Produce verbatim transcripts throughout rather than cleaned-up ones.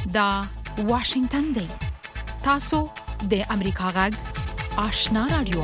دا واشنگتن دی. تاسو د امریکا غږ آشنا رادیو.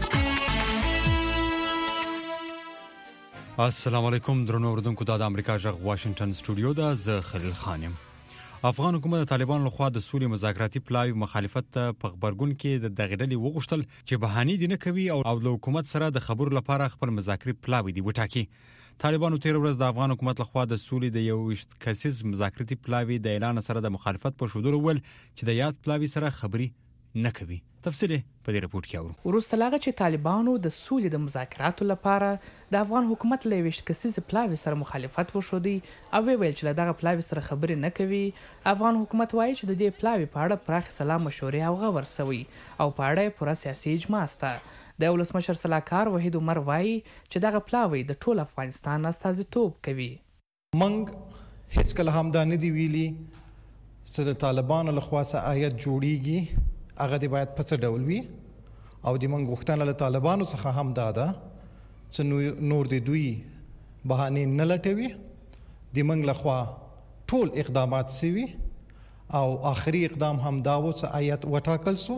السلام علیکم درنو اوردونکو، دا د امریکا غږ واشنگتن سټوډیو ده. زه خلیل خان یم. افغان حکومت د طالبانو لخوا د سولې مذاکراتي پلاوی مخالفت ته په خبرګون کې د دغه ډلې وغوښتل چې بهاني دي نه کوي او د حکومت سره د خبرو لپاره خپل مذاکري پلاوی دی وټاکي. طالبانو تیر ورځ د افغان حکومت لخوا د سولې د یو کسیز مذاکراتي پلاوی د اعلان سره د مخالفت په شودرو ول چې د یاد پلاوی سره خبري نه کوي. تفصیل په دې رپورت کې اورو. وروسته لاغه چې طالبانو د سولې د مذاکراتو لپاره د افغان حکومت له ویشت کسیز پلاوی سره مخالفت وشودي او ویل چې دغه پلاوی سره خبرې نه کوي. افغان حکومت وایي چې د دې پلاوی په اړه پراخ سلام مشورې او غور سوي او په اړه پوره سیاسي اجماع شته. د ولسمشر سلاکار وحید عمر وایي چې دغه پلاوی د ټول افغانستان استازیتوب کوي. منګ هیڅ کله هم دا نه دی ویلي چې د طالبانو لخوا څخه آیت جوړیږي هغه دی باید په څه ډول وي او د منګ غوښتنه له طالبانو څخه هم دا ده چې نور د دوی بهانې نه لټوي. د منګ لخوا ټول اقدامات سوي او آخري اقدام هم دا و چې آیت وټاکل سو.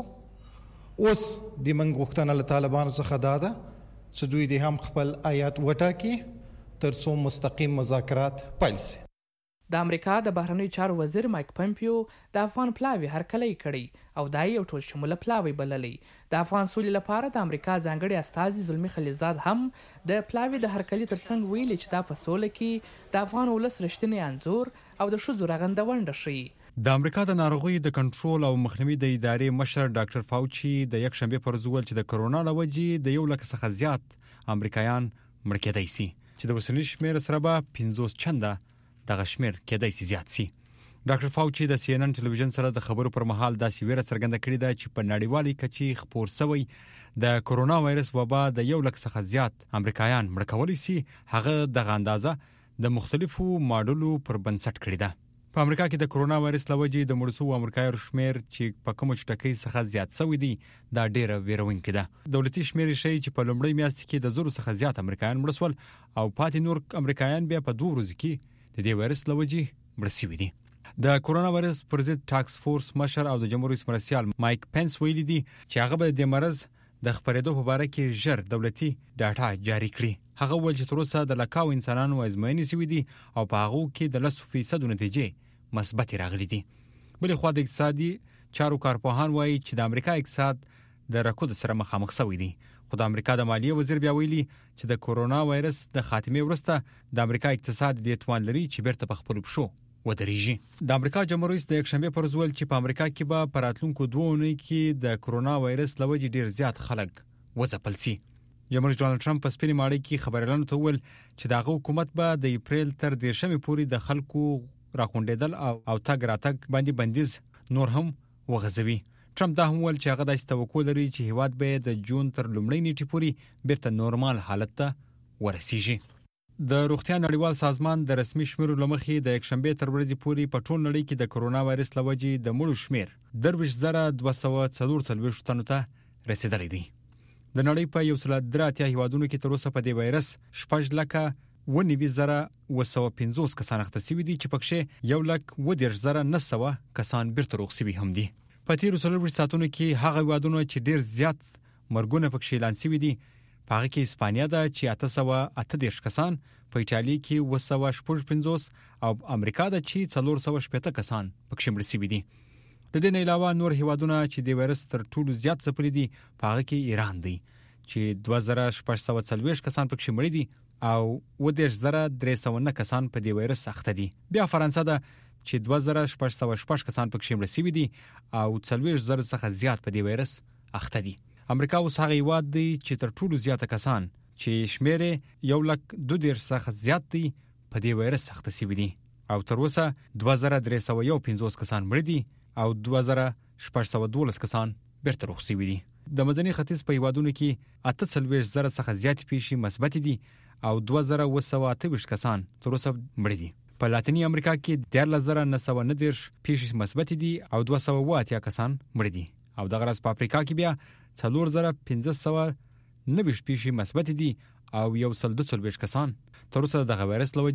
اوس د منګ غوښتنه له طالبانو څخه دا ده چې دوی د هم خپل آیت وټاکي تر څو مستقیم مذاکرات پیل شي. د امریکا د بهرنیو چارو وزیر مایک پمپیو د افغان پلاوی هرکلی کړی او دا یو ټول شموله پلاوی بللی. د افغان سولې لپاره د امریکا ځانګړي استازي زلمی خلیزاد هم د پلاوی د هرکلی ترڅنګ ویلي چې دا په سوله کې د افغان ولس رښتینی انځور او د ښځو رغنده ونډه ښیي. د امریکا د ناروغیو د کنټرول او مخنیوي د ادارې مشر ډاکټر فاوچي د یک شنبه پر ورځ ویل چې د کرونا له وجې د یو لک څخه زیات امریکایان مړ کېدای شي چې د اوسني شمېر سره به پنځوس چنده دغه شمېر کېدای شي زیات شي. ډاکټر فاوچي د سی ان ان ټلویزیون سره د خبرو پر مهال داسې ویره څرګنده کړې ده چې په نړیوالي کچې خپور شوی د کرونا وایرس وبا د یو لک څخه زیات امریکایان مړ کولی شي. هغه دغه اندازه د مختلفو ماډلو پر بنسټ کړې ده. په امریکا کې د کرونا وایرس لوجې د مړ شوو امریکایانو شمېر چې په کوم چټکۍ څخه زیات شوی دی دا ډیره ویروونکې ده. دولتي شمېر شي چې په لومړۍ میاشت کې د زرو څخه زیات امریکایان مړ شول او پاتې نور امریکایان بیا په دوه ورځو کې د دې وایرس لوجې مړ شوي دي. د کرونا وایرس پر ضد ټاکس فورس مشر او د جمهوریت رئیس مرستیال مایک پنس ویلي دي چې هغه به د مرض د خپرېدو په اړه کې ژر دولتي ډاټا جاری کړي. هغه ویل چې تر اوسه د لکاو انسانانو ازموینې شوي دي او په هغه کې د لس فیصد نتیجې مثبت راغلي دي. بل خو د اقتصادي چارو کارپوهان وایي چې د امریکا اقتصاد د رکود سره مخامخ شوی دی. خو د امریکا د مالیې وزیر بیا ویلي چې د کرونا وایرس د خاتمې وروسته د امریکا اقتصاد د توان لري چې بیرته په خپل پښو ودرېږي. د امریکا جمهوریت رئیس د یک شنبه پر ورځ ویل چې په امریکا کې به په راتلونکو دوه اونۍ کې د کرونا وایرس له وجې ډیر زیات خلک وځپل شي. جمهوریت ډونالد ټرمپ په سپینې ماڼۍ کې خبريالانو ته ویل چې دغه حکومت به د اپریل تر دیرشمې پورې د خلکو راخوندېدل او او تګ راتګ باندې بندیز نور هم وغځوي. ټرمپ دا هم ویل چې هغه داسې توقع لري چې هیواد به د جون تر لومړۍ نیټې پورې بیرته نورمال حالت ته ورسیږي. د روغتیا نړیوال سازمان د رسمي شمیرو لمخې د یک شنبه تر ورځې پورې په ټول نړۍ کې د کرونا وایرس لوجې د مړو شمیر درویش زره دوه سوه څلور څلوېښت تنو ته رسیدلی دی. د نړۍ په یو سل درې اتیا هیوادونو کې تر اوسه په دې وایرس شپږ لکه و نوي زره و سوه پنځوس کسان اخته شوي دي چې پکښې یو لک و دېرش زره نه سوه کسان بیرته روغ شوي هم دي. په تیرو څلوېښت ساعتونو کې هغه هیوادونه چې ډېر زیات مرګونه پکښې اعلان شوي دي په هغه کې اسپانیا ده چې اته سوه اته دېرش کسان، په ایټالیا کې اوه سوه شپږ پنځوس او امریکا ده چې څلور سوه شپېته کسان پکښې مړه شوي دي. د دې نه علاوه نور هیوادونه چې د وایرس تر ټولو زیات ځپلي دي په هغه کې ایران دی چې دوه زره شپږ سوه څلوېښت کسان پکښې مړه دي او اوه دېرش زره درې سوه نه کسان په دې وایرس اخته دي. بیا فرانسه ده چې دوه زره شپږ سوه شپږ کسان پکښې مړه شوي دي او څلوېښت زره څخه زیات په دې وایرس اخته دي. امریکا اوس هغه هیواد دی چې تر ټولو زیاته کسان چې شمېر یو لک دوه دېرش څخه زیات دي په دې وایرس اخته شوي دي او تر اوسه دوه زره درې سوه یو پنځوس کسان مړه دي او دوه زره شپږ سوه دولس کسان بیرته روغ شوي دي. د منځني ختیځ په هیوادونو کې اته څلوېښت زره څخه زیاتې پیښې مثبتې دي او دوه زره اوه سوه اته ویشت کسان تر اوسه مړه دي. په لاتینی امریکا کې دیارلس زره نه سوه نه دېرش پیښې مثبتې دي او دوه سوه اوه اتیا کسان مړه دي او دغه راز په افریقا کې بیا څلور زره پنځه سوه نهه ویشت پیښې مثبتې دي او یو سل دوه څلوېښت کسان تر اوسه دغه وایرس له وجې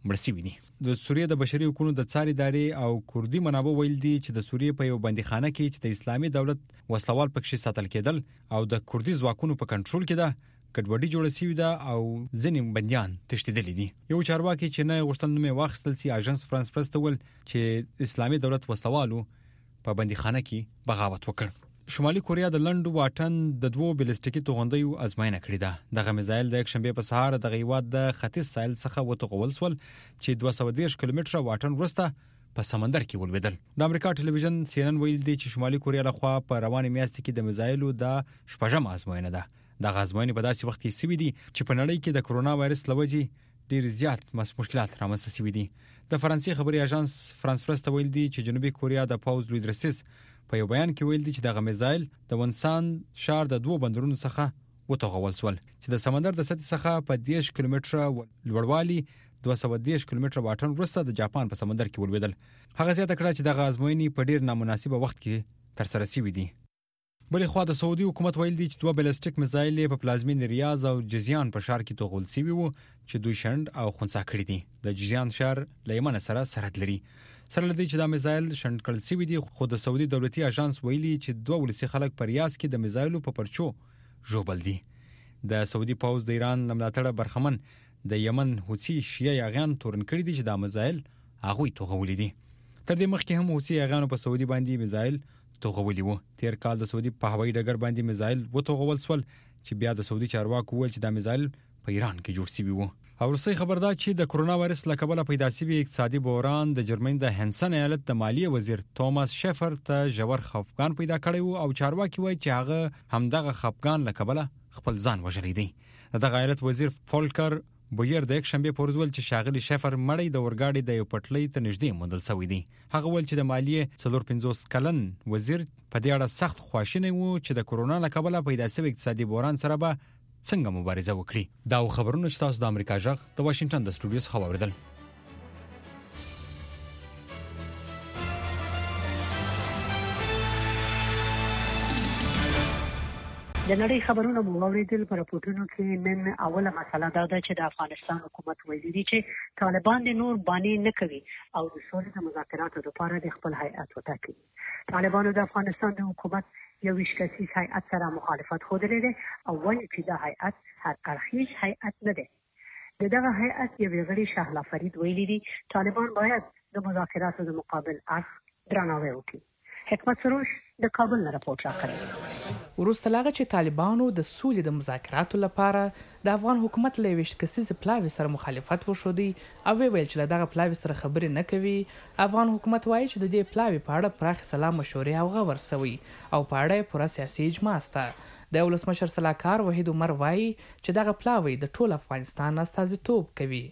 مړ شوي دي. د سوریې د بشري حقوقو د څار ادارې او کردي منابع ویل دي چې د سوریې په یو بندیخانه کې چې د اسلامي دولت وسلوال پکې ساتل کېدل او د کردي ځواکونو په کنټرول کې ده ګډوډي جوړه شوې ده او ځینې بندیان تښتېدلي دي. یو چارواکي چې نه غوښتل نوم یې واخیستل سي اژانس فرانس پرس ته ویل چې اسلامي دولت وسلوالو په بندیخانه کې بغاوت وکړ. شمالي کوریا د لنډ واټن د دوو بلستیکي توغندیو ازموینه کړې ده. دغه میزایل د یک شنبه په سهار د هیواد د ختیځ ساحل څخه وتوغول شول چې دوه سوه دېرش کیلومتره واټن وروسته په سمندر کې ولوېدل. د امریکا ټلویزیون سی ان ان ویل دی چې شمالي کوریا لخوا په روانې میاشتې کې د میزایلو د شپږم ازموینه ده. دغه ازموینې په داسې وخت کې سوي دي چې په نړۍ کې د کرونا وایرس له وجې ډېر زیات مشکلات رامنځته شوي دي. د فرانسې خبري اژانس فرانس پرس ته ویل دي چې جنوبي کوریا د پوز لوی درسیس په یو بیان کې ویل دي چې دغه میزایل د ونسان شار د دوه بندرونو څخه وتوغول شول چې د سمندر د سطحې څخه په دېرش کیلومتره لوړوالي دوه سوه دېرش کیلومتره واټن وروسته د جاپان په سمندر کې ولوېدل. هغه زیاته کړه چې دغه ازموینې په ډېر نامناسبه وخت کې ترسره شوي دي. بلې خوا د سعودي حکومت ویل دي چې دوه بلستیک میزایل په پلازمین ریاض او جزیان په ښار کې توغول شوي وو چې دوی شنډ او خنثی کړي دي. د جزیان ښار له یمن سره سرحد لري. سره لدی چې دا میزایل شنډ کړل شوي دي خو د سعودي دولتي اژانس ویلي چې دوه ولسي خلک په ریاض کې د میزایلو په پرچو ژوبل دي. د سعودي پوز د ایران ملاتړ برخمن د یمن حوثي شیعه یاغیان تورن کړي دي چې دا میزایل هغوی توغولي دي. تر دې مخکې هم حوثي یاغیانو په سعودي باندې میزایل توغولي وو. تیر کال د سعودي په هوایي ډګر باندې میزایل وتوغول شول چې بیا د سعودي چارواکو وویل چې دا میزایل په ایران کې جوړ شوي وو. او وروستۍ خبر دا چې د کرونا وایرس له کبله پیدا شوي اقتصادي بحران د جرمني د هنسن ایالت د مالیې وزیر توماس شیفر ته ژور خفګان پیدا کړی وو او چارواکي وایي چې هغه همدغه خفګان له کبله خپل ځان وژلی دی. دغه ایالت وزیر فولکر بویر د یک شنبه په ورځ ویل چې شاغلي شیفر مړی د اورګاډي د یو پټلۍ ته نږدې موندل شوی دی. هغه ویل چې د مالیې څلور پنځوس کلن وزیر په دې اړه سخت خواشینی وو چې د کرونا له کبله پیدا شوی اقتصادي بحران سره به څنګه مبارزه وکړي. دا خبرونه چې تاسو د امریکا جغ د واشنگټن د سټوډیو څخه واوریدل. د نړۍ خبرونه مو واوریدل. په راپورټونو کې نن اوله مسله دا ده چې د افغانستان حکومت ویلي دی چې طالبان د نور باندې نه کوي او د سولې د مذاکراتو لپاره د خپل هیئت وټاکي. طالبانو د افغانستان د حکومت یو ویشت کسیز هیئت سره مخالفت ښودلی دی او وایي چې دا هیئت هر اړخیز هیئت نه دی. د دغه هیئت یوې غړي شهلا فرید ویلي دي طالبان باید د مذاکراتو د مقابل اړخ درناوی وکړي. حکمت سروش د کابل نه راپورټ راکړی. وروسته له هغه چې طالبانو د سولې د مذاکراتو لپاره د افغان حکومت له یویشت کسیزې پلاوي سره مخالفت وښودی او ویل چې له دغه پلاوي سره خبرې نه کوي، افغان حکومت وایي چې د دې پلاوي په اړه پراخې سلا مشورې او غور سوي او په اړه یې پوره سیاسي اجماع شته. د ولسمشر سلاکار وحید عمر وایي چې دغه پلاوي د ټول افغانستان استازیتوب کوي.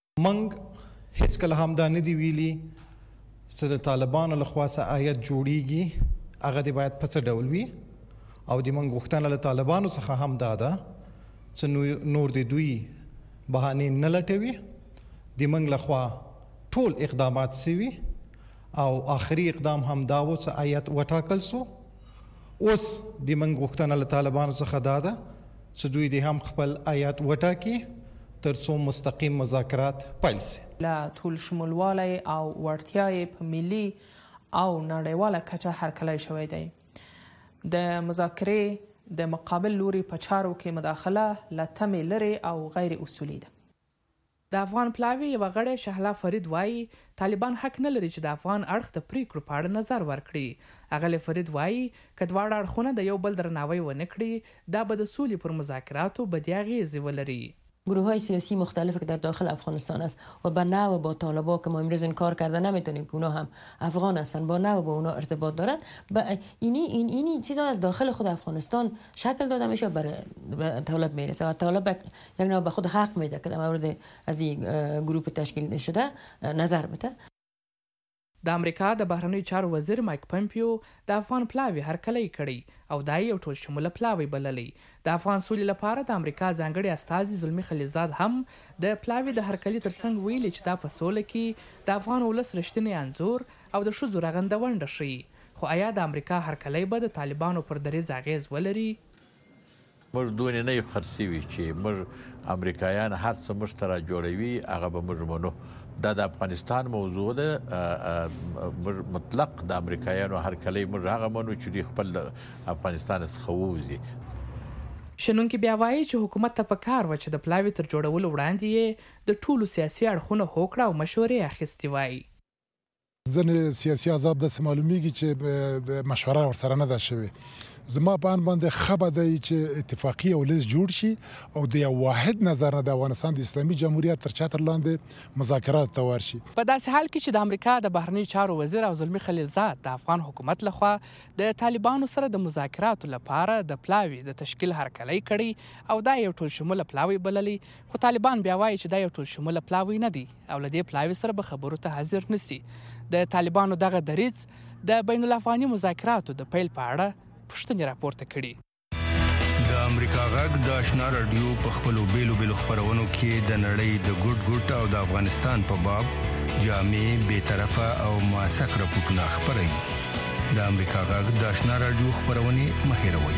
موږ هیڅکله هم دا نه دی ویلي چې د طالبانو لخوا څه آیت جوړیږي هغه دی باید په څه ډول وي او د موږ غوښتنه له طالبانو څخه هم دا ده چې نور د دوی بهانې نه لټوي. د موږ لخوا ټول اقدامات سوي او آخري اقدام هم دا و چې آیت وټاکل سو. اوس د موږ غوښتنه له طالبانو څخه دا ده چې دوی د هم خپل آیت وټاکي تر څو مستقیم مذاکرات پیل شي. لا ټول شمولوالی او وړتیاوې په ملي او نړیواله کچه هرکلی شوی دی. د مذاکرې د مقابل لوري په چارو کې مداخله له تمې لرې او غیر اصولي ده. د افغان پلاوي یوه غړې شهلا فرید وایي طالبان حق نه لري چې د افغان اړخ د پریکړو په اړه نظر ورکړي. اغلې فرید وایي که دواړه اړخونه د یو بل درناوی ونه کړي دا به د سولې پر مذاکراتو بدې اغیزې ولري. گروه های سیاسی مختلف که در داخل افغانستان است و به نوع با طالبان که ما امروز انکار کرده نمیتونیم که اونا هم افغان هستن با نوع با اونا ارتباط دارن با اینی این اینی چیزا از داخل خود افغانستان شکل داده میشه برای طالب میرسه و طالب یک نوع به خود حق میده که در مورد از این گروه تشکیل شده نظر بده. د امریکا د بهرنیو چارو وزیر مایک پمپیو د افغان پلاوي هرکلی کړی او دا یو ټول شموله پلاوی بللی. د افغان سولې لپاره د امریکا ځانګړي استازي زلمي خلیزاد هم د پلاوي د هرکلي ترڅنګ ویلي چې دا په سوله کې د افغان ولس رښتینی انځور او د ښځو رغنده ونډه ښیي. خو آیا د امریکا هرکلی به د طالبانو پر دریځ اغیز ولري؟ موږ دونه نه خرڅوي چې موږ امریکایان هر څه موږ تر جوړوي هغه به موږ منو. دا د افغانستان موضوع ده، مطلق د امریکایانو هر کله موږ هغه منو چې خپل افغانستان څخه ووزي. شنونکي بیا وایي چې حکومت ته پکار و چې د پلاوي تر جوړولو وړاندې یې د ټولو سیاسي اړخونو هوکړه او مشورې اخیستې وای. ځینې سیاسي احزاب داسې معلومیږي چې مشوره ورسره نه ده شوې. زما په اند باندې خبره ده چې اتفاقی او لیست جوړ شي او د یو واحد نظر نه د افغانستان د اسلامي جمهوریت تر چتر لاندې مذاکرات ته ورشي. په داسې حال کې چې د امریکا د بهرنی چارو وزیر او زلمی خلیلزاد د افغان حکومت لخوا د طالبانو سره د مذاکراتو لپاره د پلاوي د تشکیل هرکلی کړي او دا یو ټول شموله پلاوي بللی، خو طالبان بیا وایي چې دا یو ټول شموله پلاوي نه دی او له دې پلاوي سره به خبرو ته حاضر نسی. د طالبانو دغه دریځ د بین الافغاني مذاکراتو د پیل په اړه پوښتنې راپورته کړي. د امریکا غږ د آشنا رادیو په خپلو بیلو بیلو خبرونو کې د نړۍ د ګډ ګډ او د افغانستان په باب جامع، بی‌طرفه او موثق راپورټونه خپروي. د امریکا غږ د آشنا رادیو خبرونه مه هېروئ.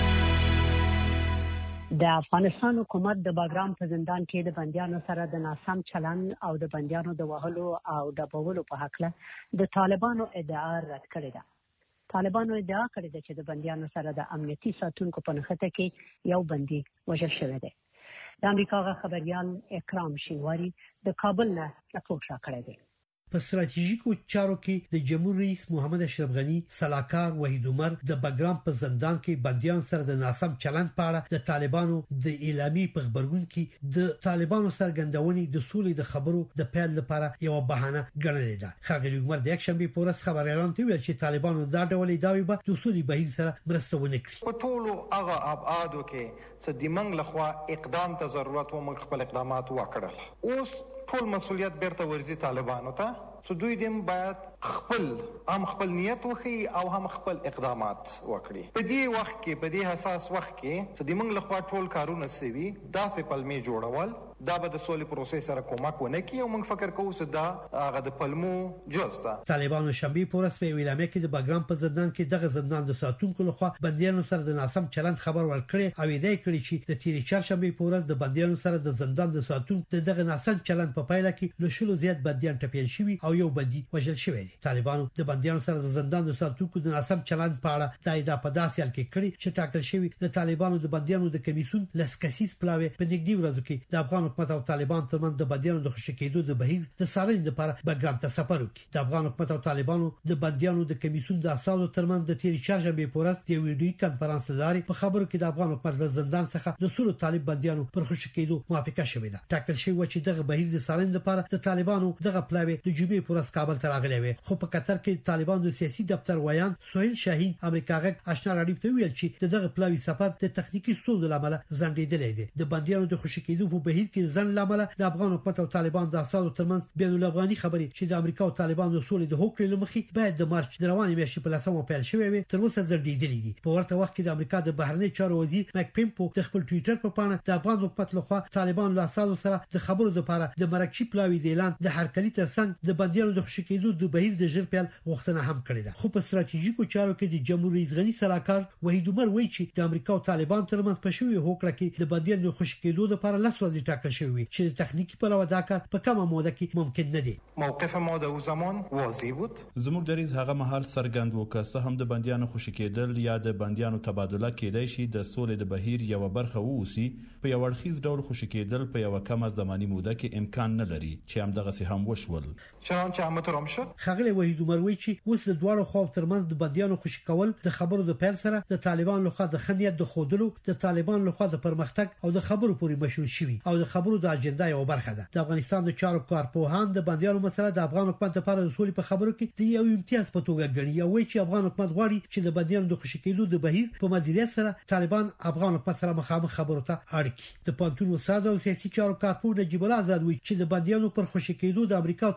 د افغانستان حکومت د باګرام په زندان کې د بندیانو سره د ناسم چلند او د بندیانو د وهلو او ډبولو په حق له د طالبانو ادعا رد کړې ده. طالبانو ادعا کړې ده چې د بندیانو سره د امنیتي ساتونکو په نښته کې یو بندي وژل شوی دی. د امریکا غږ خبريال اکرام شینواری د کابل نه راپور راکړی دی. په ستراتیژیکو چارو کې د جمهور رئیس محمد اشرف غنی سلاکار وحید عمر د باګرام په زندان کې بندیان سره د ناسم چلند په اړه د طالبانو د اعلامي په خبرګون کې د طالبانو سرګندونې د سولې د خبرو د پیل لپاره یو بهانه ګڼلې ده. ښاغلي عمر د یک شنبه په ورځ خبر اعلان کړی چې طالبانو دا ډول داوی به د سولې بهیر سره مرسته ونه کړي. په ټولو هغه ابعادو کې چې د منګ لخوا اقدام ته ضرورت و موږ خپل اقدامات وکړل. اوس ټول مسؤلیت بیرته ورځي طالبانو ته، چې دوی دیم باید خپل هم خپل نیت وخی او هم خپل اقدامات وکړي. په دې وخت کې په دې حساس وخت کې چې د موږ لخوا ټول کارونه سوي داسې پلمې جوړول دا به د سولې پروسې سره کومک ونه کوي او موږ فکر کوو چې دا هغه د پلمو جز ده. طالبانو شنبه په ورځ په اعلامیه کې د باګرام په زندان کې دغه زندان د ساتونکو لخوا بندیانو سره د ناسم چلند خبر ورکړي او ادعا کړې چې د تیری چهارشنبه په ورځ د بندیانو سره د زندان د ساتونکو دغه ناسم چلند په پایله کې له شلو زیات بندیان ټپیان شوي او یو بندي وژل شوی دی. طالبانو د بندیانو سره د زندان د ساتونکو د ناسم چلند په اړه د ادعا په داسې حال کې کړي چې ټاکل شوی د طالبانو د بندیانو د کمیسیون لسکسیس پلاوی په نږدې ورځو کې د افغان حکومت او طالبان ترمنځ د بندیانو د خوشی کېدو د بهیر د څارنې لپاره باګرام ته سفر وکړي. د افغان حکومت او طالبانو د بندیانو د کمیسیون د اساسو ترمنځ د تیری چهارشنبه په ورځ د ویډیو کانفرنس لاري په خبرو کې د افغان حکومت له زندان څخه د سلو طالب بندیانو پر خوشی کېدو موافقه شوې ده. ټاکل شوی چې دغه بهیر د څارنې لپاره د طالبانو دغه پلاوی د جمعې په ورځ کابل ته راغلی وي. خو په قطر کې طالبانو د سیاسي دفتر ویان سهیل شاهین امریکا غږ آشنا رادیو ته ویل چې دغه پلاوی سفر د تخنیکی ستونزو لامل ځنډېدلی دی. د بندیانو د خوشی کېدو په بهیر کې ځن لامل د افغان حکومت او طالبان د اساسو ترمنځ بین الافغاني خبري چې د امریکا او طالبانو د سولې د هوکړې لمخې باید د مارچ د روانې میاشتې په لسمه پیل شوې وي تر اوسه ځنډېدلې دي. په ورته وخت کې د امریکا د بهرنی چارو وزیر مک پمپو د خپل ټوئیټر په پاڼه د افغان حکومت لخوا طالبان له اساسو سره د خبرو لپاره د مرکشي پلاوی د اعلان د هرکلي ترڅنګ د بندیانو د خوشی کېدو د بهیر د ژر پیل غوښتنه هم کړې ده. خو په ستراتیژیکو چارو کې د جمهور رئیس غنی سلاکار وحید عمر وایي چې د امریکا او طالبان ترمنځ په شوی هوکړه کې د بندیانو د خوشی کېدو لپاره لس ورځې ټاکل شوی چې د تخنیکی پلوه دا کار په کومه موده کې ممکن نه دی. موقف ما د زمان واضح بود. زموږ دریز هغه مهال سرګند وکړه هم د بندیانو خوشی کېدل یا د بندیانو تبادله کېدای شي د سولې د بهیر یو برخه ووسی په یو اړخیز ډول خوشی کېدل په یو کمه زماني موده کې امکان نه لري چې هم دغه سي هم وشول. چنانچه هم ترام شد. خغلی وحید عمر وایي چې اوس د دواړو خواو ترمنځ د بندیانو خوشی کول د خبرو د پیل سره د طالبان لخوا د خنیت د خودلو د طالبان لخوا د پرمختګ او د خبرو پورې مشروع شوی او د خبرو د اجنډا یو برخه ده. د افغانستان د چارو کارپوهان د بندیانو مسله د افغان حکومت لپاره د سولې په خبرو کې د یو امتیاز په توګه ګڼي او وایي چې افغان حکومت غواړي چې د بندیانو د خوشی کېدو د بهیر په مدیریت سره طالبان افغان حکومت سره مخامخ خبرو ته اړ کړي. د پانتون استاد او سیاسي چارو کارپوه نجیب الله آزاد وایي چې د بندیانو پر خوشی کېدو د امریکا او طالبان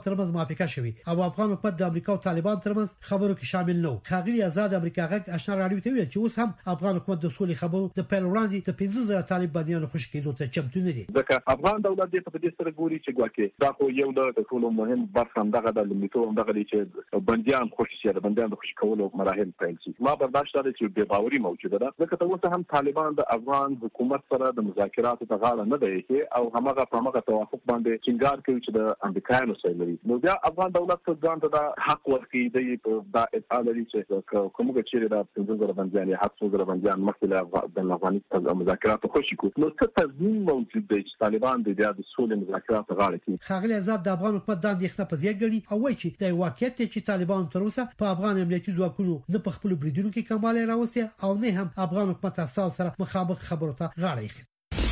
ترمنځ موافقه شوې او افغان حکومت د امریکا او طالبان ترمنځ خبرو کې شامل نه و. ښاغلي آزاد امریکا غږ آشنا راډیو ته ویل چې اوس هم افغان حکومت د سولې خبرو د پیل وړاندې د پنځه زره طالب بندیانو خوشي کېدو ته چمتو نه دي. ځکه افغان دولت دې په دې سره ګوري چې ګواکې دا خو یو د ټولو مهم برخه هم دغه د لومړیتوب هم دغه دی چې بندیان خوشي شي، د بندیان د خوشي کولو مراحل پیل شي. ما برداشت لري چې بې باوري موجوده ده، ځکه ته اوس هم طالبان د افغان حکومت سره د مذاکراتو ته غاړه نه دی کې او همغه په همغه توافق باندې ټینګار کوي چې د امریکایانو سره لري. نو بیا افغان دولت ته ځان ته د حق ورکړي دی په دا ادعا لري چې کومه چې د پنځه زره بندیان یا هفت زره بندیان مخکې د افغانستان مذاکراتو خوشي کو. نو څه تضمین موجود دی چې طالبان د د سولې مذاکراتو غاړه کوي؟ ښاغلي آزاد د افغان حکومت د اندېښنه په ځای ګڼي او وایي چې د واقعیت چې طالبان تر اوسه په افغان امنیتي ځواکونو نه په خپل بریدونو کې کمال راوستي او نه هم افغان حکومت تاسو سره مخابق خبرو ته غاړه ایښي.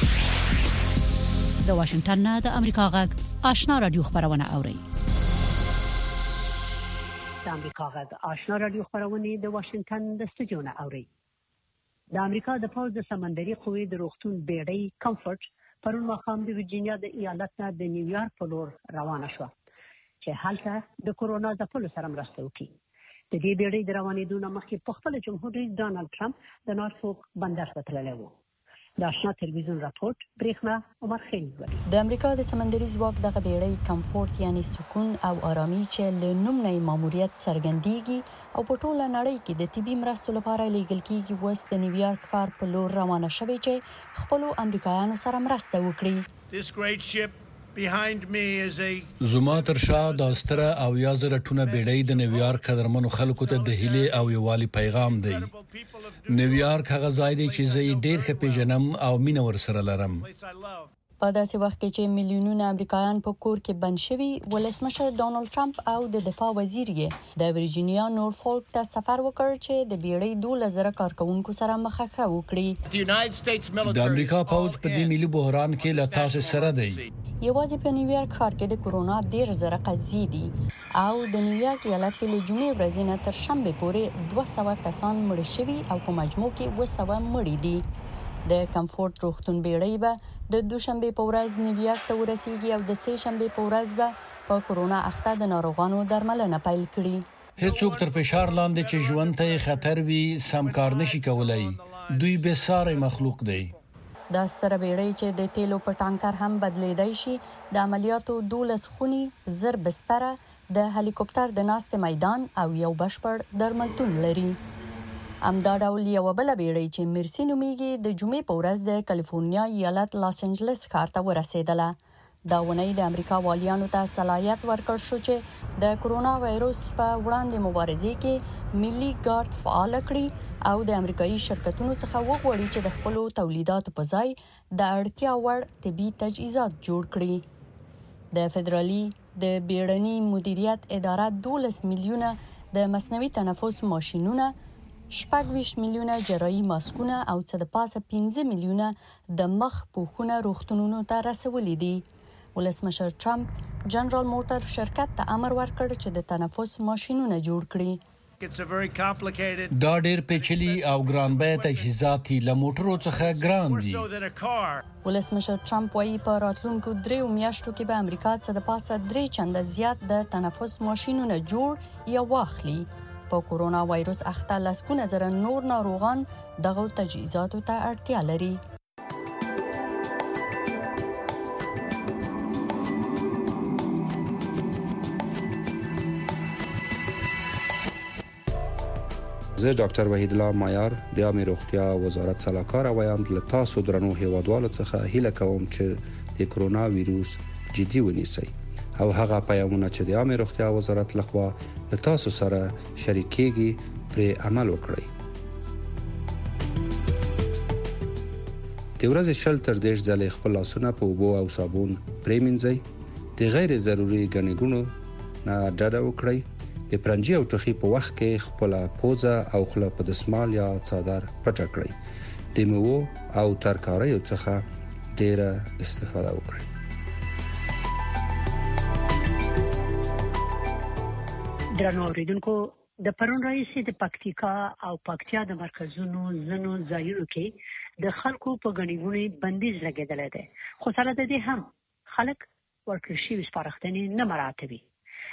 د واشنگټن نه د امریکا غږ آشنا رادیو خبرونه اوري. د امریکا غږ آشنا رادیو خبرونه د واشنگټن د استودیو نه اوري. د امریکا د پوځ د سمندري قوې د روغتون بیړۍ کمفورټ پرون ماښام د ورجینیا د ایالت نه د نیویارک په لور روانه شوه چې هلته د کورونا ځپلو سره مرسته وکړي. د دې بیړۍ د روانېدو نه مخکې په خپل جمهور رئیس ډانلډ ټرمپ د نارفوک بندر ته تللی و. د آشنا تلویزیون راپورټ برېښنا عمر خیل وایي. د امریکا د سمندري ځواک دغه بیړۍ کمفورټ یعنی سکون او آرامي چې له نوم نه ماموریت څرګندېږي او په ټوله نړۍ کې د طبي مرستو لپاره لیږل کېږي، اوس د نیویارک ښار په لور روانه شوې چې خپلو امریکایانو سره مرسته وکړي. زما تر شا د ستره او یا زره ټونه بیړۍ د نیویارک قدرمنو خلکو ته د هیلې او یووالي پیغام دی. نیویارک هغه ځای دی چې زه یې ډېر ښه پیژنم او مینه ورسره لرم. په داسې وخت کې چې میلیونونه امریکایان په کور کې بند شوي، ولسمشر ډانلډ ټرمپ او د دفاع وزیر یې د ورجینیا نورفولک ته سفر وکړ چې د بیړۍ دولس زره کارکونکو سره مخه وکړي. د امریکا پوځ په دې ملي بحران کې له تاسو سره دی. یوازې په نیویارک ښار کې د کورونا ډېر زره قضیې دي او د نیویارک ایالت کې له جمعې ورځې نه تر شنبې پورې دوه سوه کسان مړه شوي او په مجموع کې اووه سوه مړي دي. د کمفورټ روغتون بیړۍ به د دوشنبې په ورځ نیویارک ته ورسیږي او د سه شنبې په ورځ به په کورونا اخته د ناروغانو درملنه پیل کړي. هیڅوک تر فشار لاندې چې ژوند ته خطر وي سم کار نشي کولای. دوی به ساري مخلوق دی. دا ستره بیړۍ چې د تیلو په ټانکر هم بدلیدای شي، د عملیاتو دولس خونی، زر بستره، د هلیکوپټر د ناستې میدان او یو بشپړ درملتون لري. همدا ډول یوه بله بیړۍ چې مرسي نومیږي د جمعې په ورځ د کالیفورنیا ایالت لاس انجلس ښار ته ورسېدله. دا ونۍ د امریکا والیانو ته صلاحیت ورکړ شو چې د کورونا وایروس په وړاندې مبارزې کې ملي ګارد فعال کړي او د امریکایي شرکتونو څخه وغواړي چې د خپلو تولیداتو په ځای د اړتیا وړ طبي تجهیزات جوړ کړي. د فدرالي د بیړني مدیریت اداره دولس میلیونه د مصنوعي تنفس ماشینونه، شپږ ویشت میلیونه جراحي ماسکونه او څه د پاسه پنځه میلیونه د مخ پوښونه روغتونونو ته رسولي دي. ولسمشر ټرمپ جنرال موټر شرکت ته امر ورکړ چې د تنفس ماشینونه جوړ کړي. دا ډېر پیچلي او ګران بیه تجهیزات له موټرو څخه ګران دي. ولسمشر ټرمپ وایي په راتلونکو دریو میاشتو کې به امریکا څه د پاسه درې چنده زیات د تنفس ماشینونه جوړ یا واخلي. په کورونا وایروس اخته لسګونه زره نور ناروغان دغه تجهیزاتو ته اړتیا لري. زه ډاکټر وحید الله مایار د عامه روغتیا وزارت سلاکار وایاند له تاسو درنو هیوادوالو څخه هیله کوم چې د کرونا وایروس جدي ونیسئ او هغه پیغامونه چې د عامه روغتیا وزارت لخوا له تاسو سره شریکېږي پر عمل وکړئ. د ورځې شل تر دېرش ځلې خپل لاسونه په اوبو او صابون پرېمنځئ. د غیر ضروري ګڼې ګوڼو نه ډډه وکړئ. د پرنجي او ټوخي په وخت کې خپل پوزه او خوله په دسمال یا څادر پټه کړئ. د میوو او ترکاریو څخه ډیره استفاده وکړئ. درنو اوریدونکو، د پرون راهیسې د پکتیکا او پکتیا د مرکزونو ځینو ځایونو کې د خلکو په ګڼې ګوڼې بندیز لګېدلی دی، خو سره د دې هم خلک ورکړل شوي سپارښتنې نه مراعاتوي.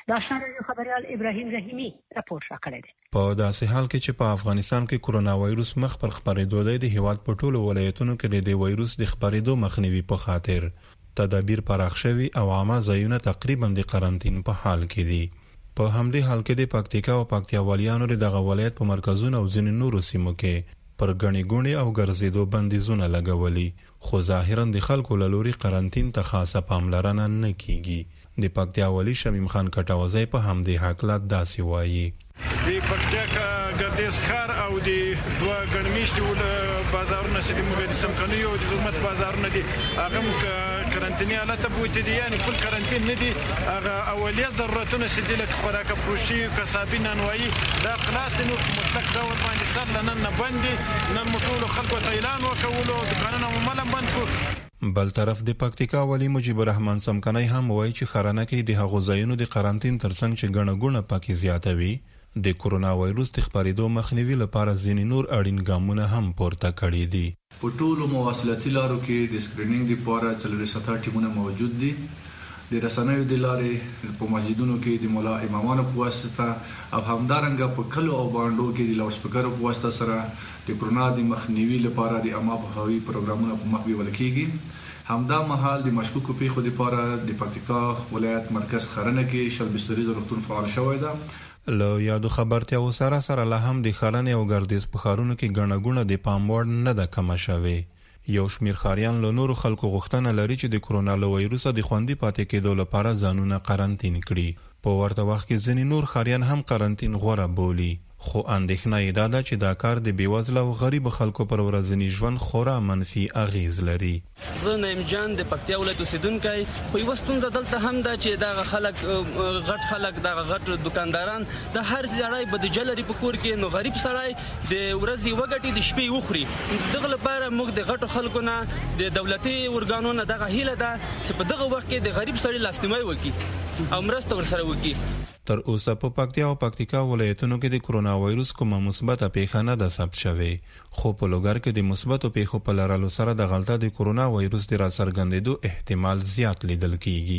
د آشنا رادیو خبريال ابراهیم رحیمی راپور راکړی دی. په داسې حال کې چې په افغانستان کې کورونا وایروس مخ پر خپرېدو دی، د هیواد په ټولو ولایتونو کې د وایروس د خپرېدو مخنیوي په خاطر تدابیر پراخ شوي او عامه ځایونه تقریبا د قرنطین په حال کې دي. په همدې حال کې د پکتیکا او پکتیاوالیانو دغه ولایت په مرکزونو او ځینې نورو سیمو کې پر غنی ګونی او ګرځېدو بندیزونه لګولي، خو ظاهرا د خلکو له لوري قرنطین ته خاصه پاملرنه نه کیږي. د پکتیاوالي شمیم خان کټاوزی په همدې حالت داسې وایي: د پکتیکا ګردیز ښار او د دوه ګڼمیشتي ول بازارونه چې د موږ د سمکني او د زمت بازارونه دي هغه قرنطیني حالت بوته دي، یعنی فل قرنطین نه دي. هغه اولیه ضرورتونه چې د لک خوراک پروشي کسابي نانوایي دا خلاص نو مطلق ډول باندې سر لنن نه باندې نن مټول خلکو ته اعلان وکولو د قانون عمل بند کو. بل طرف د پکتیکا والی مجيب الرحمن سمکنی هم وایي چې خرانه کې د هغو ځایونو د قرنطین ترڅنګ چې ګڼه ګوڼه پکې زیاتوي، د کورونا وایروس د خپرېدو مخنیوي لپاره ځینې نور اړین ګامونه هم پورته کړي دي. په ټولو مواصلاتي لارو کې د سکرینینګ لپاره څلور ساته ټیمونه موجود دي. د رسنیو د لارې په مسجدونو کې د مولا امامانو په واسطه او همدارنګه په کلو او باندو کې د لاوډ سپیکرو په واسطه سره د کورونا د مخنیوي لپاره د عامه پوهاوي پروګرامونه په مخ بیول کېږي. همدا مهال د مشکوکو پیښو لپاره د پکتیکا ولایت مرکز خرنه کې شل بستریز روغتون فعال شوی دی. له یادو خبرتیاو سره سره له هم د خرنې او ګردیز په ښارونو کې ګڼه ګوڼه د پام وړ نه ده کمه شوې. یو شمیر ښاریان له نورو خلکو غوښتنه لري چې د کورونا له وایروسه د خوندي پاتې کېدو لپاره ځانونه قرنطین کړي. په ورته وخت کې ځینې نور ښاریان هم قرنطین غوره بولي، خو اندېښنه یې دا ده چې دا کار د بېوزله او غریبو خلکو پر ورځني ژوند خورا منفي اغیز لري. زه نعیم جان د پکتیا ولایت اوسیدونکی، خو یوه ستونزه دلته هم ده چې دغه خلک غټ خلک دغه غټ دکانداران د هر سړی بودیجه لري په کور کې، نو غریب سړی د ورځې وګټي د شپې وخوري. دغه لپاره موږ د غټو خلکو نه د دولتي ارګانونو نه دغه هیله ده چې په دغه وخت کې د غریب سړي لاسنیوی وکړي او مرسته ورسره وکړي. تر اوسه په پکتیا او پکتیکا ولایتونو کې د کورونا وایروس کومه مثبته پیښه نه ده ثبت شوې، خو په لوګر کې د مثبتو پیښو په لرلو سره د غلطه د کورونا وایروس د راڅرګندېدو احتمال زیات لیدل کیږي.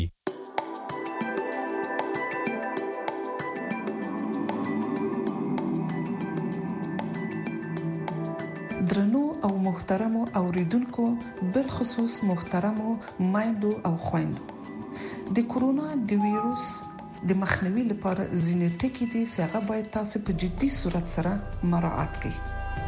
درنو او محترمو اوریدونکو، بالخصوص محترمو مایندو او خویندو، د کورونا د وایروس د مخنیوي لپاره ځینې ټکي دي چې هغه باید تاسو په جدي صورت سره مراعات کړئ.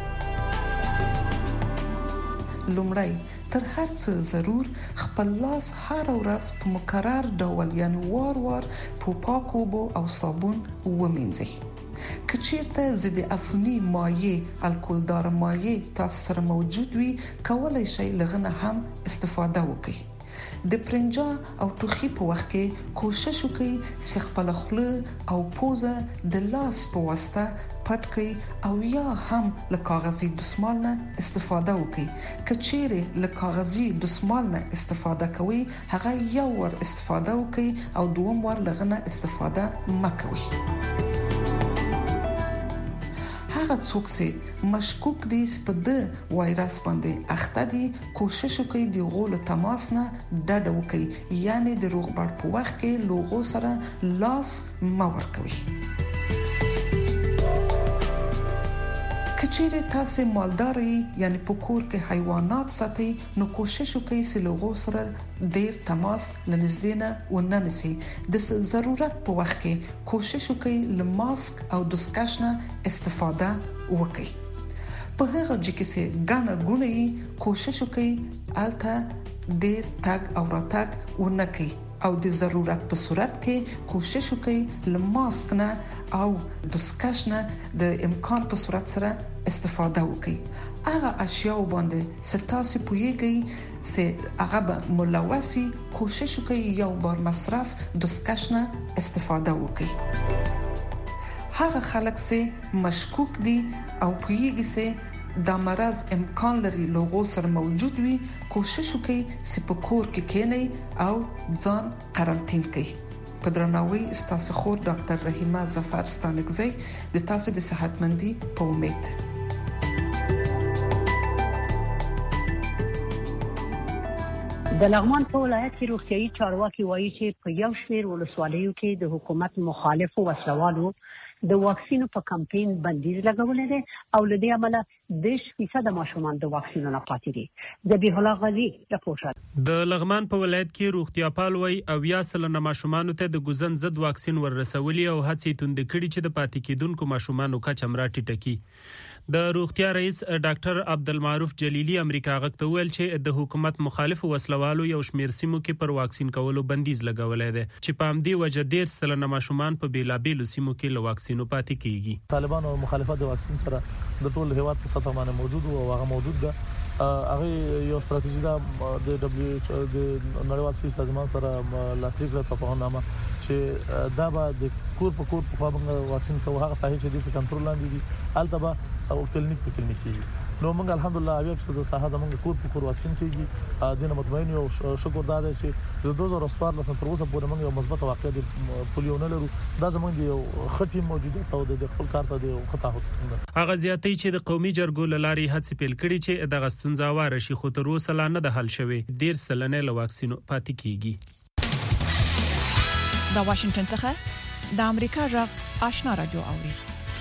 لومړی تر هر څه ضرور خپل لاس هر ورځ په مکرر ډول یعنی وار وار په پاکو اوبو او صابون ومینځئ. که چیرته ضد عفوني مایع الکولدار مایع تاسو سره موجود وي، کولای شئ لغنه هم استفاده وکړئ. د پرنجا او ټوخي په وخت کې کوشش وکړئ چې خپل خوله او پوزه د لاس په واسطه پټ کړئ او یا هم له کاغذي دستمال نه استفاده وکړئ. که چیرې له کاغذي دستمال نه استفاده کوئ، هغه یو ور استفاده وکړئ او دوم ور لغنه استفاده مکوئ. هغه څوک چې مشکوک دي چې په د وایرس باندې اخته دي، کوشش وکړي د غول تماس نه ډډه وکړي، یعنی د روغبړ په وخت کې لوغو سره لاس مه ورکوي. که چیرې تاسو مالدار یې یعنی په کور کې حیوانات ساتئ، نو کوشش وکړئ چې له هغو سره ډیر تماس لنږدې نه ونه نیسئ. د ضرورت په وخت کې کوشش وکړئ له ماسک او دستکش نه استفاده وکړئ. په هغه ځای کې چې ګڼه ګوڼه یې کوشش وکړئ الته ډیر تګ او راتګ ونه کړئ او د ضرورت په صورت کې کوشش وکړئ له ماسک نه او دستکش نه د امکان په صورت سره استفاده وکړئ. هغه اشیاء باندې چې تاسو پوهیږئ چې هغه به ملوثي، کوشش وکړئ یو بار مصرف دستکش نه استفاده وکړئ. هغه خلک چې مشکوک دي او پوهیږي چې دا مرض امکان لري لوغو سره موجود وي، کوشش وکړئ چې په کور کې کېنئ او ځان قرنطین کړئ. په درناوي ستاسو خور ډاکټر رحیمه ظفر ستانکزی د تاسو د صحتمندي په امید. د لغمان په ولایت کې روغتیايي چارواکي وایي چې په یو شمېر ولسوالیو کې د حکومت مخالفو وسلوالو د واکسینو په کمپاین بندیز لګولې ده او لدې عمله دیش فیصد ماشومان د واکسینو نه پاتې دي. ذبیح الله غازی راپورټ. د لغمان په ولایت کې روغتیا پال وایي او یا سلنه ماشومان ته د ګوزن ضد واکسین ورسولي او هڅې توند کړي چې د پاتې کېدونکو ماشومان کچ امراټي ټکی. د روغتیا رئیس ډاکټر عبدالمعروف جلیلی امریکا غږ ته ویل چې د حکومت مخالف وسلوالو یو شمېر سیمو کې پر واکسین کولو بندیز لګولې ده چې په همدې وجه ډېر سلنه ماشومان په بیلابېلو سیمو کې له واکسینو پاتې کیږي. طالبانو مخالفت د واکسین سره د ټول هیواد په سطح باندې موجود او هغه موجود ده. هغه یو ستراتیژي ده د دبليو ایچ او د نړیوال صحي سازمان سره لاسلیک کړ په پاهنامه چې دا به د کور په کور په باندې واکسین کوي. هغه صحیح چې د کنټرول لاندې دي البته او کلینیک په کلینیک کې نو موږ الحمدلله اویا فیصد د صحه زموږ کور په کور واکسین کیږي. دینه مطمئن یو شکر دا دی چې د دوه زره څوارلس تر اوسه پورې موږ یو مثبت واقعیت د پولیو نه لرو. دا زموږ یو خټي موجوده او د خپل کار ته د خطا هوته. هغه زیاتې چې د قومي جرګو لاري هڅې پیل کړي چې د غستونځه واره شي خو تر اوسه لا نه د حل شوی. ډیر سلنه له واکسینو پاتې کیږي. د واشنگټن څخه د امریکا غږ آشنا رادیو اوري.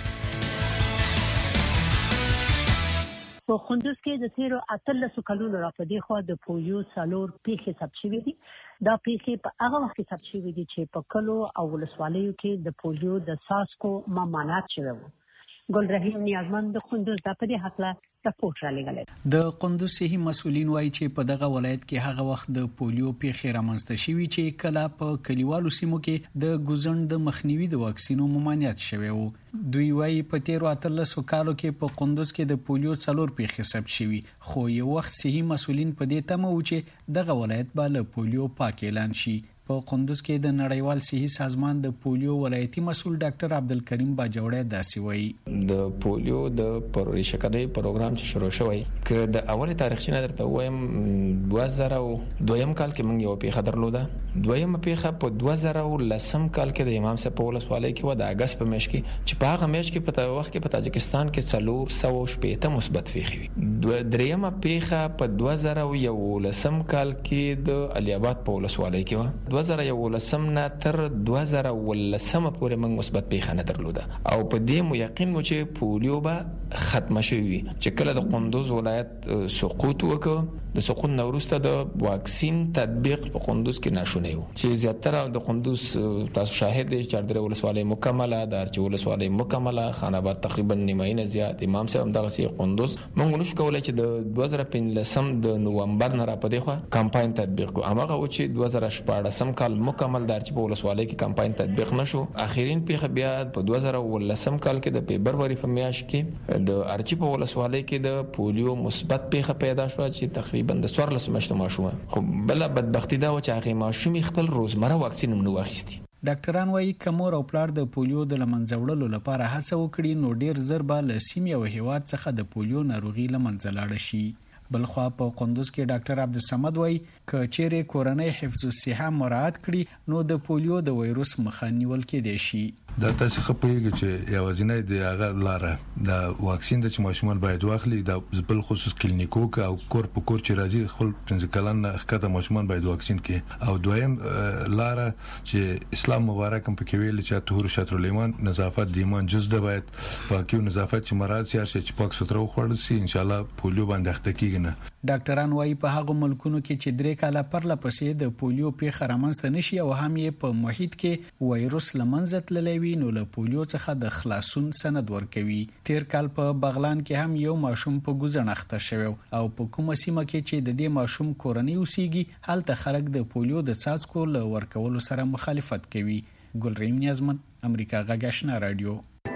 په کندوز کې د تیرو اتلسو کلونو راپدې خو د پولیو څلور پیښې ثبت شوې دي. دا پیښې په هغه وخت کې ثبت شوې دي چې په کلو او ولسوالیو کې د پولیو د ساسکو ممانعت شوی و. ګل رحیم نیازمند د کندوز د پدې حقله راپورټ را لګل. د کندوز صحي مسؤلین وایي چې په دغه ولایت کې هغه وخت د پولیو پیښې رامنځته شوې چې کله په کلیوالو سیمو کې د ګوزن د مخنیوي د واکسینو ممانعت شوی و. دوی وایي په تیرو اتلسو کالو کې په کندوز کې د پولیو څلور پیښې ثبت شوې خو یو وخت صحي مسؤلین په دې تمه و چې دغه ولایت به له پولیو پاک اعلان شي. په کندوز کې د نړیوال صحي سازمان د پولیو ولایتي مسؤل ډاکټر عبدالکریم باجوړی داسې وایي د پولیو د پروری شکرې پروګرام چې شروع شوی ک د اول تاریخ نه درته وایم دوه زره دویم کال کې موږ یو پیښه درلوده. دویم پیښه په دوه زره لسم کال کې د امام صاحب په ولسوالۍ کې و د اگست په میاشت کې چې په هغه میاشت کې په وخت کې په تاجکستان کې څلور سوه شپږ مثبت پیښې وي. دریمه پیښه په دوه زره یو لسم کال کې د علي آباد په ولسوالۍ کې و. دوه زره یو لسم نه تر دوه زره ولسم پورې موږ مثبت پیښه نه درلوده او په دې مو یقین مو چې پولیو به ختم شوی چې کله د کندوز ولایت سقوط وکړ. د سقوط نه وروسته د واکسین تطبیق په کندوز کې ناشونی و چې زیاتره د کندوز تاسو شاهد دي چې د ولسوالۍ مکمله د ارچ ولسوالۍ مکمله خان آباد تقریبا نیمه زیات امام صاحب دغه سي کندوز موږ نشو کولای چې د دوه زره پنځلسم د نومبر نه را پدې خو کمپاین تطبیق کو امغه و چې دوه زره شپږم کال مکمل د ارچ په ولسوالۍ کې کمپاین تطبیق نشو. اخیرین پیښه بیا په دوه زره ولسم کال کې د فبرवरी په میاشت کې د ارچ په ولسوالۍ کې د پولیو مثبت پیښه پیدا شو چې تقریبا د څوارلس میاشتو ماشومه خو بل بدبختی دا و چې هغه ماشومې خپل روزمره واکسین هم نه واخیستي. ډاکټران وایي کمور او پلار د پولیو د لمنځه وړلو لپاره هڅه وکړي نو ډیر زر به له سیمې او هیواد څخه د پولیو ناروغي لمنځه لاړه شي. بلخوا په کندوز کې ډاکټر عبدالصمد وایي ک چیرې کورنۍ حفظ الصحه مراعات کړي نو د پولیو د وایروس مخه نیول کېدای شي. دا تاسو خپويږي چې یوازینی د هغه لاره د واکسین د چې ماشومان باید واخلي د بل خصوص کلینیکو او کور په کور چې راځي خپل پنځه کلن ښکته ماشومان باید واکسین کړي. او دویم لاره چې اسلام مبارک هم پکې ویل چې طهور شطر الایمان نظافت د ایمان جز ده باید پاکي او نظافت چې مراد سي چې پاک ستر خوړل سي ان شاء الله پولیو باندې اخته کیږي نه. ډاکټران وایي په هغه ملکونو کې چې درې کاله پرله پسې د پولیو پیښه رامنځته نشي او هم یې په محیط کې وایروس لمنځه تللی وي نو له پولیو څخه د خلاصون سند ورکوي. تیر کال په بغلان کې هم یو ماشوم په ګوزن اخته شوی او په کومه سیمه کې چې د دې ماشوم کورنۍ اوسېږي هلته خلک د پولیو د څاڅکو له ورکولو سره مخالفت کوي. ګل رحیم نیازمن امریکا غږ آشنا رادیو.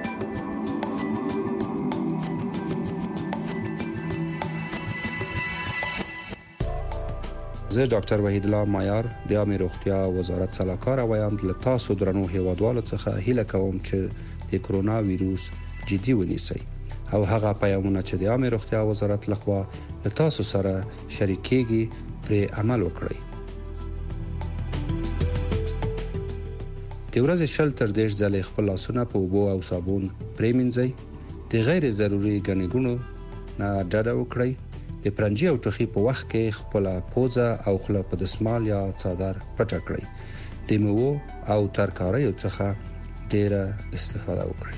زه ډاکټر وحید الله مایار د عامه روغتیا وزارت سلاکار وایم له تاسو درنو هیوادوالو څخه هیله کوم چې د کرونا وایروس جدي ونیسئ او هغه پیغامونه چې د عامه روغتیا وزارت لخوا له تاسو سره شریکېږي پر عمل وکړئ. د ورځې شل تر دېرش ځلې خپل لاسونه په اوبو او صابون پرېمنځئ. د غیر ضروري ګڼې ګوڼو نه ډډه وکړئ. د پرنجي او ټوخي په وخت کې خپل پوزه او خله په دسمال یا څادر پټ کړئ. د میوو او ترکاریو څخه ډیره استفاده وکړئ.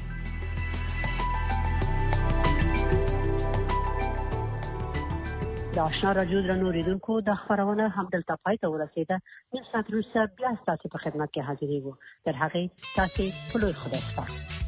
د آشنا راډیو درنو اوریدونکو د خبرونه هم دلته پای ته ورسیده. نن سات روسه بیا ستاسو په خدمت کې حاضرېږو. تر هغه تاسو په لوی خدای سپارم.